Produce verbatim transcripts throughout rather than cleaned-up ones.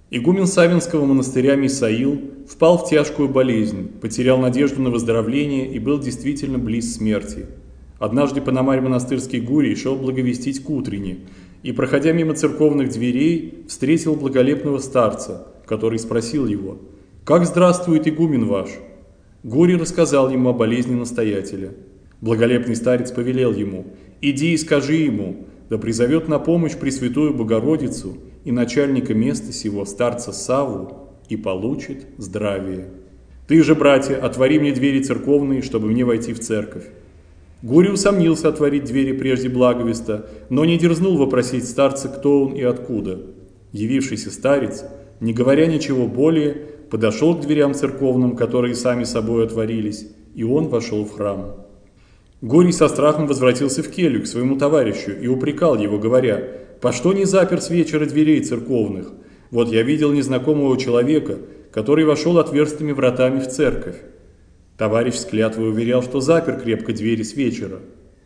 Игумен Савинского монастыря Мисаил впал в тяжкую болезнь, потерял надежду на выздоровление и был действительно близ смерти. Однажды Пономарь монастырский Гурий шел благовестить к утрене и, проходя мимо церковных дверей, встретил благолепного старца, который спросил его: «Как здравствует игумен ваш?» Гурий рассказал ему о болезни настоятеля. Благолепный старец повелел ему: «Иди и скажи ему, да призовет на помощь Пресвятую Богородицу и начальника места сего, старца Савву, и получит здравие. Ты же, братья, отвори мне двери церковные, чтобы мне войти в церковь». Гурий усомнился отворить двери прежде благовеста, но не дерзнул вопросить старца, кто он и откуда. Явившийся старец, не говоря ничего более, подошел к дверям церковным, которые сами собой отворились, и он вошел в храм. Гурий со страхом возвратился в келью к своему товарищу и упрекал его, говоря: «По что не запер с вечера дверей церковных? Вот я видел незнакомого человека, который вошел отверстыми вратами в церковь». Товарищ с клятвой уверял, что запер крепко двери с вечера.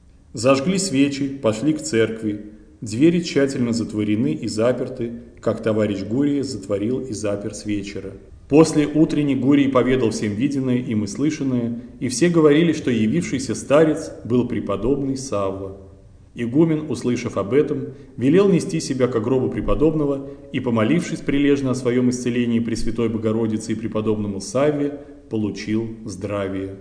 Зажгли свечи, пошли к церкви. Двери тщательно затворены и заперты, как товарищ Гурия затворил и запер с вечера. После утренней Гурий поведал всем виденное им и слышанное, и все говорили, что явившийся старец был преподобный Савва. Игумен, услышав об этом, велел нести себя к гробу преподобного и, помолившись прилежно о своем исцелении Пресвятой Богородице и преподобному Савве, получил здравие.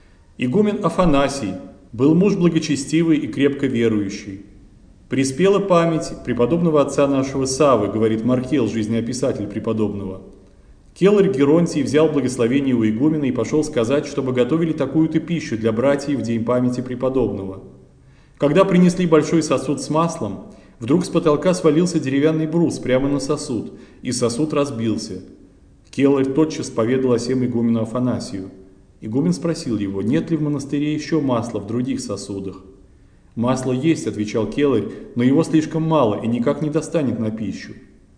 Игумен Афанасий был муж благочестивый и крепко верующий. «Приспела память преподобного отца нашего Саввы», говорит Маркел, жизнеописатель преподобного. Келарь Геронтий взял благословение у игумена и пошел сказать, чтобы готовили такую-то пищу для братьев в день памяти преподобного. Когда принесли большой сосуд с маслом, вдруг с потолка свалился деревянный брус прямо на сосуд, и сосуд разбился. Келарь тотчас поведал о сем игумену Афанасию. Игумен спросил его, нет ли в монастыре еще масла в других сосудах. «Масло есть», — отвечал Келарь, — «но его слишком мало и никак не достанет на пищу».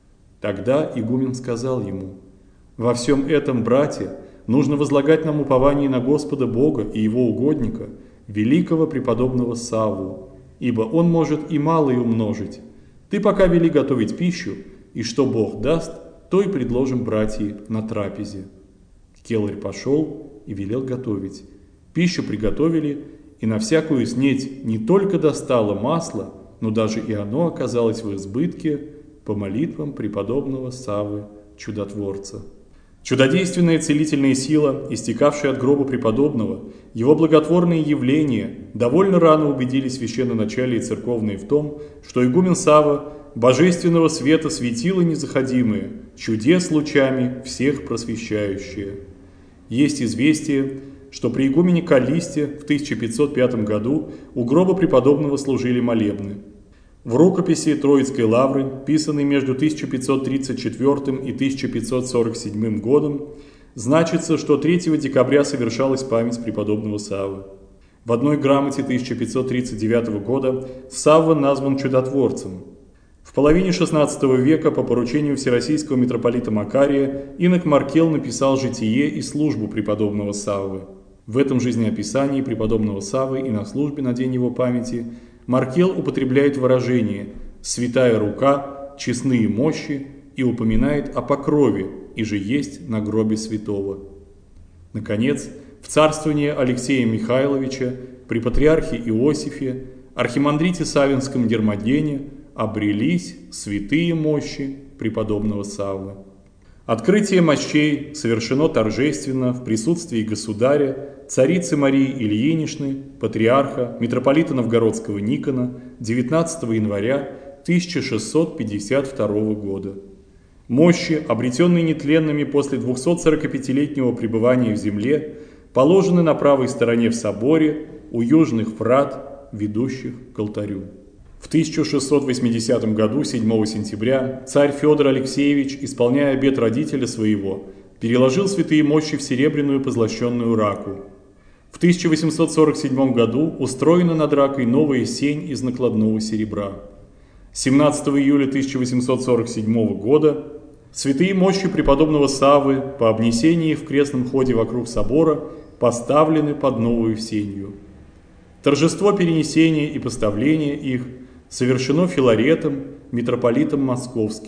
Тогда игумен сказал ему: «Во всем этом, братья, нужно возлагать нам упование на Господа Бога и Его угодника, великого преподобного Савву, ибо Он может и малое умножить. Ты пока вели готовить пищу, и что Бог даст, то и предложим братьям на трапезе». Келарь пошел и велел готовить. Пищу приготовили, и на всякую снеть не только достало масло, но даже и оно оказалось в избытке по молитвам преподобного Саввы Чудотворца. Чудодейственная целительная сила, истекавшая от гроба преподобного, его благотворные явления довольно рано убедили священноначалие церковные в том, что игумен Савва божественного света светило незаходимое, чудес лучами всех просвещающее. Есть известие, что при игумене Каллисте в тысяча пятьсот пятом году у гроба преподобного служили молебны. В рукописи Троицкой лавры, писанной между тысяча пятьсот тридцать четвёртым и тысяча пятьсот сорок седьмым годом, значится, что третьего декабря совершалась память преподобного Саввы. В одной грамоте тысяча пятьсот тридцать девятого года Савва назван чудотворцем. В половине шестнадцатого века по поручению всероссийского митрополита Макария инок Маркел написал житие и службу преподобного Саввы. В этом жизнеописании преподобного Саввы и на службе на день его памяти Маркел употребляет выражение «святая рука», «честные мощи» и упоминает о покрове, и же есть на гробе святого. Наконец, в царствование Алексея Михайловича при патриархе Иосифе, архимандрите Савинском Гермогене обрелись святые мощи преподобного Саввы. Открытие мощей совершено торжественно в присутствии государя, царицы Марии Ильиничны, патриарха, митрополита Новгородского Никона девятнадцатого января тысяча шестьсот пятьдесят второго года. Мощи, обретенные нетленными после двухсотсорокапятилетнего пребывания в земле, положены на правой стороне в соборе у южных врат, ведущих к алтарю. В тысяча шестьсот восьмидесятом году, седьмого сентября, царь Федор Алексеевич, исполняя обет родителя своего, переложил святые мощи в серебряную позлощенную раку. В тысяча восемьсот сорок седьмом году устроена над ракой новая сень из накладного серебра. семнадцатого июля тысяча восемьсот сорок седьмого года святые мощи преподобного Саввы по обнесении в крестном ходе вокруг собора поставлены под новую сенью. Торжество перенесения и поставления их совершено Филаретом, митрополитом Московским.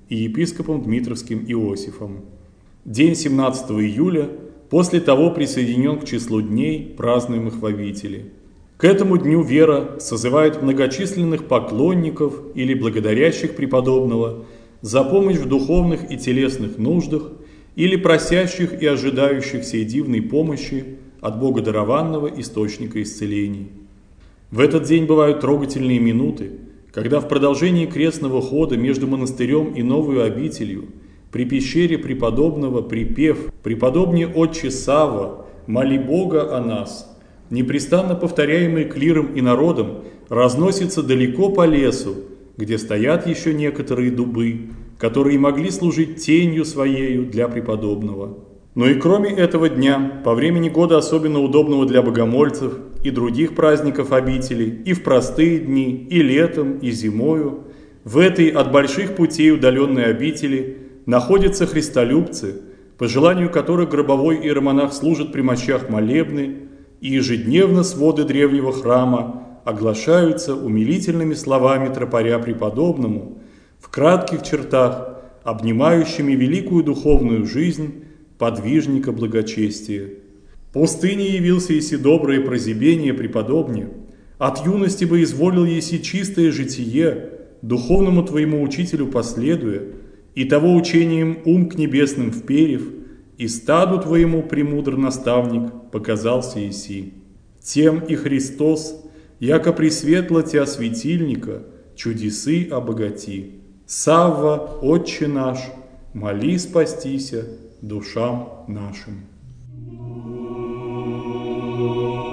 и епископом Дмитровским Иосифом. День семнадцатого июля после того присоединен к числу дней, празднуемых в обители. К этому дню вера созывает многочисленных поклонников или благодарящих преподобного за помощь в духовных и телесных нуждах или просящих и ожидающих сей дивной помощи от Бога дарованного источника исцелений. В этот день бывают трогательные минуты, когда в продолжении крестного хода между монастырем и новую обителью при пещере преподобного припев «Преподобне Отче Савва, моли Бога о нас», непрестанно повторяемый клиром и народом, разносится далеко по лесу, где стоят еще некоторые дубы, которые могли служить тенью своею для преподобного. Но и кроме этого дня, по времени года особенно удобного для богомольцев и других праздников обители, и в простые дни, и летом, и зимою, в этой от больших путей удаленной обители находятся христолюбцы, по желанию которых гробовой иеромонах служит при мощах молебны, и ежедневно своды древнего храма оглашаются умилительными словами тропаря преподобному, в кратких чертах, обнимающими великую духовную жизнь подвижника благочестия. Пустыне явился еси доброе прозябение преподобне, от юности бы изволил еси чистое житие, духовному твоему учителю последуя, и того учением ум к небесным вперев, и стаду твоему, премудр наставник, показался еси. Тем и Христос, яко пресветло тя светильника, чудесы обогати. Савва, Отче наш, моли спастися душам нашим.